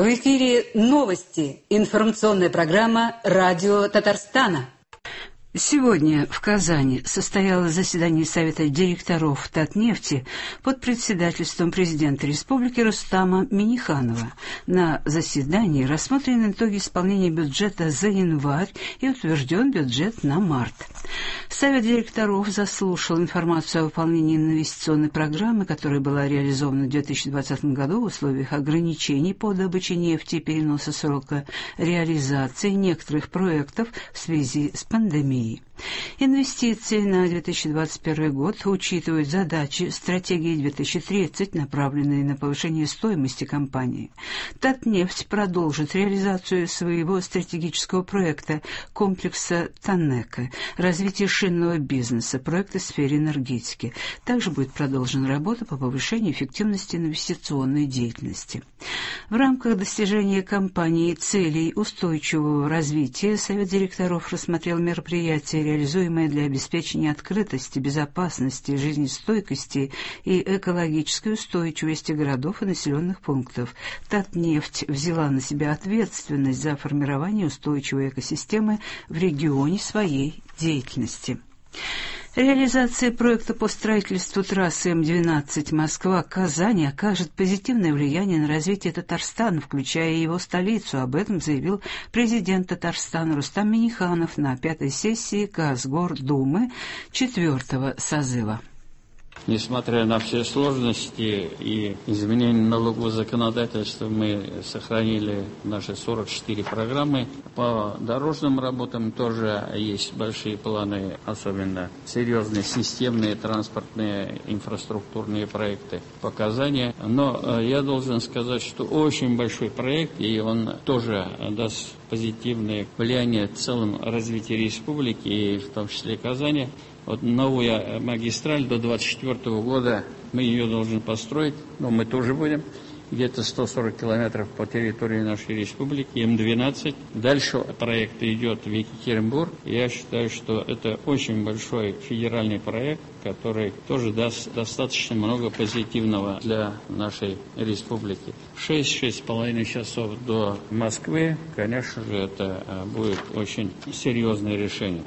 В эфире новости. Информационная программа «Радио Татарстана». Сегодня в Казани состоялось заседание Совета директоров Татнефти под председательством президента Республики Рустама Минниханова. На заседании рассмотрены итоги исполнения бюджета за январь и утвержден бюджет на март. Совет директоров заслушал информацию о выполнении инвестиционной программы, которая была реализована в 2020 году в условиях ограничений по добыче нефти и переноса срока реализации некоторых проектов в связи с пандемией. Инвестиции на 2021 год учитывают задачи стратегии 2030, направленные на повышение стоимости компании. Татнефть продолжит реализацию своего стратегического проекта комплекса Танека, развитие шинного бизнеса, проекта в сфере энергетики. Также будет продолжена работа по повышению эффективности инвестиционной деятельности. В рамках достижения компанией целей устойчивого развития Совет директоров рассмотрел мероприятия, реализуемые для обеспечения открытости, безопасности, жизнестойкости и экологической устойчивости городов и населенных пунктов. Татнефть взяла на себя ответственность за формирование устойчивой экосистемы в регионе своей деятельности. Реализация проекта по строительству трассы М-12 Москва-Казань окажет позитивное влияние на развитие Татарстана, включая его столицу. Об этом заявил президент Татарстана Рустам Минниханов на 5-й сессии Казгордумы 4-го созыва. Несмотря на все сложности и изменения налогового законодательства, мы сохранили наши 44 программы. По дорожным работам тоже есть большие планы, особенно серьезные системные транспортные инфраструктурные проекты по Казани. Но я должен сказать, что очень большой проект, и он тоже даст позитивное влияние в целом развитию республики, и в том числе Казани. Вот новая магистраль до 2024 года, мы ее должны построить, но мы тоже будем, где-то 140 километров по территории нашей республики, М-12. Дальше проект идет в Екатеринбург. Я считаю, что это очень большой федеральный проект, который тоже даст достаточно много позитивного для нашей республики. 6-6,5 часов до Москвы, конечно же, это будет очень серьезное решение.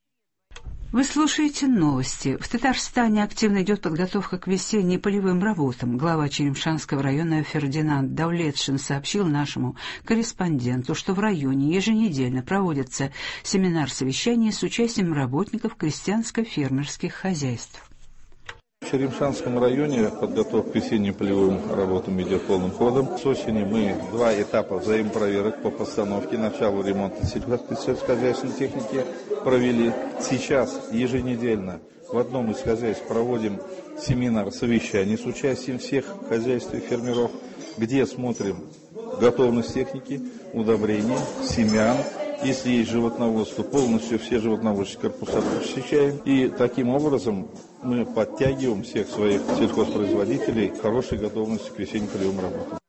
Вы слушаете новости. В Татарстане активно идет подготовка к весенним полевым работам. Глава Черемшанского района Фердинанд Давлетшин сообщил нашему корреспонденту, что в районе еженедельно проводится семинар-совещание с участием работников крестьянско-фермерских хозяйств. В Черемшанском районе подготовка к весенним полевым работам идет полным ходом. С осени мы 2 этапа взаимопроверок по постановке, началу ремонта сельскохозяйственной техники провели. Сейчас еженедельно в одном из хозяйств проводим семинар совещаний с участием всех хозяйств и фермеров, где смотрим готовность техники, удобрений, семян. Если есть животноводство, полностью все животноводческие корпуса посещаем. И таким образом мы подтягиваем всех своих сельхозпроизводителей к хорошей готовности к весенним полевым работам.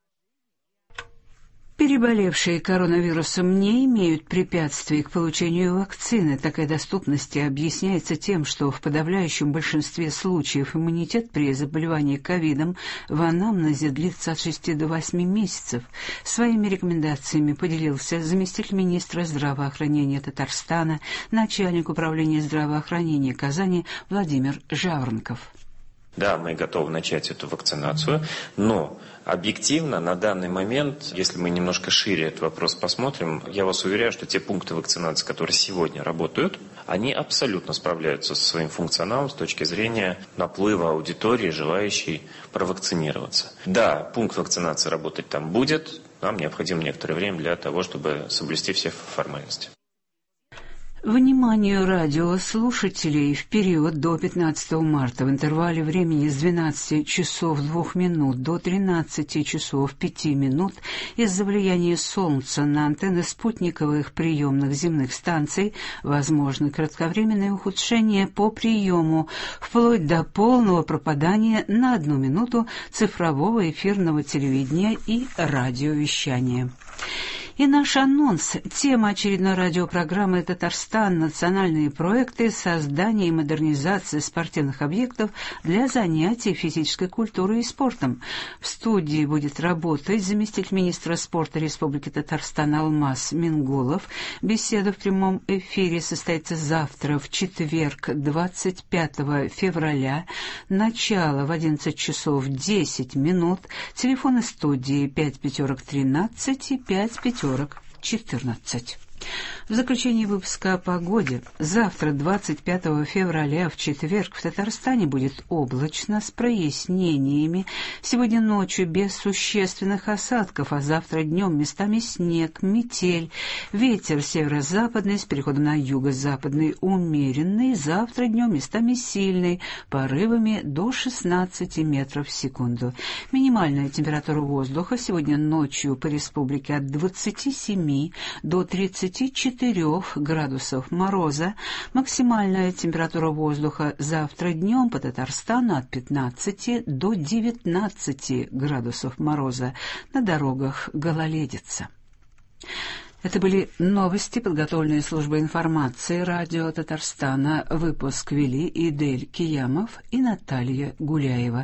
Переболевшие коронавирусом не имеют препятствий к получению вакцины. Такая доступность объясняется тем, что в подавляющем большинстве случаев иммунитет при заболевании ковидом в анамнезе длится от 6 до 8 месяцев. Своими рекомендациями поделился заместитель министра здравоохранения Татарстана, начальник управления здравоохранения Казани Владимир Жаворонков. Да, мы готовы начать эту вакцинацию, но объективно на данный момент, если мы немножко шире этот вопрос посмотрим, я вас уверяю, что те пункты вакцинации, которые сегодня работают, они абсолютно справляются со своим функционалом с точки зрения наплыва аудитории, желающей провакцинироваться. Да, пункт вакцинации работать там будет, нам необходимо некоторое время для того, чтобы соблюсти все формальности. Вниманию радиослушателей в период до 15 марта в интервале времени с 12 часов 2 минут до 13 часов 5 минут из-за влияния Солнца на антенны спутниковых приемных земных станций возможно кратковременное ухудшение по приему, вплоть до полного пропадания на 1 минуту цифрового эфирного телевидения и радиовещания. И наш анонс. Тема очередной радиопрограммы «Татарстан. Национальные проекты создания и модернизации спортивных объектов для занятий физической культурой и спортом». В студии будет работать заместитель министра спорта Республики Татарстан Алмаз Мингулов. Беседа в прямом эфире состоится завтра, в четверг, 25 февраля. Начало в 11 часов 10 минут. Телефоны студии 5513 и 5514. В заключении выпуска о погоде. Завтра, 25 февраля, в четверг, в Татарстане будет облачно, с прояснениями. Сегодня ночью без существенных осадков, а завтра днем местами снег, метель. Ветер северо-западный с переходом на юго-западный умеренный. Завтра днем местами сильный, порывами до 16 метров в секунду. Минимальная температура воздуха сегодня ночью по республике от 27 до 34 градусов мороза. Максимальная температура воздуха завтра днем по Татарстану от 15 до 19 градусов мороза. На дорогах гололедица. Это были новости, подготовленные службой информации радио Татарстана. Выпуск вели Идель Киямов и Наталья Гуляева.